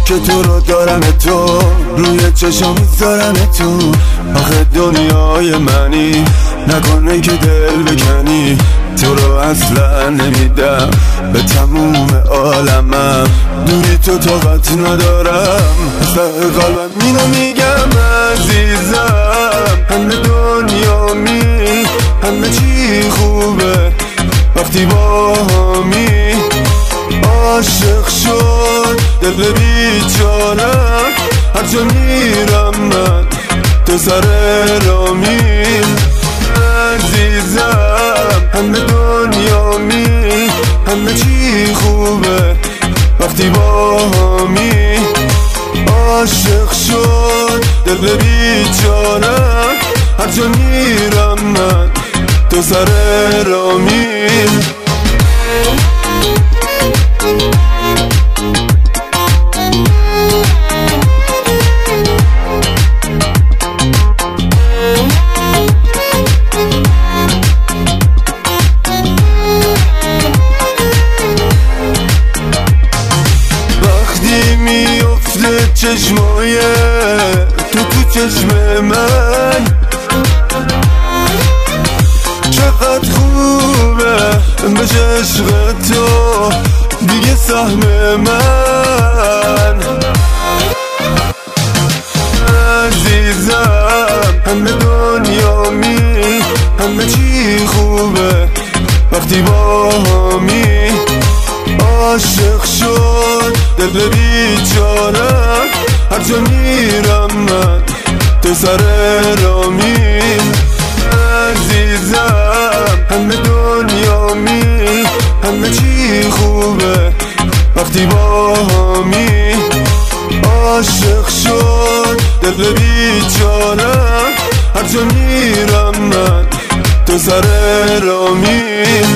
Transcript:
که تو رو دارم تو روی چشم میذارم تو. آخه دنیای منی نکنه که دل بکنی، تو رو اصلا نمیدم به تموم عالمم. دوری تو طاقت ندارم، اصلا قلبم اینو میگم عزیزم. همه دنیا همه چی خوبه وقتی با همی. عاشق شد دل بیچارم، هر جا میرم من تو سر رامیم. عزیزم همه دنیا همه چی خوبه وقتی با همی. عاشق شد دل بیچارم، هر جا میرم من تو سر رامیم. میفته چشمای تو چشم من، چقدر خوبه بشه عشق تو دیگه سهم من. عزیزم همه دنیا همه چی خوبه وقتی با همی. عاشق شد دل بیچارم، هر جا میرم من تو سر رامیم. عزیزم همه دنیا همه چی خوبه وقتی با همی. عاشق شد دل بیچارم، هر جا میرم من تو سر رامیم.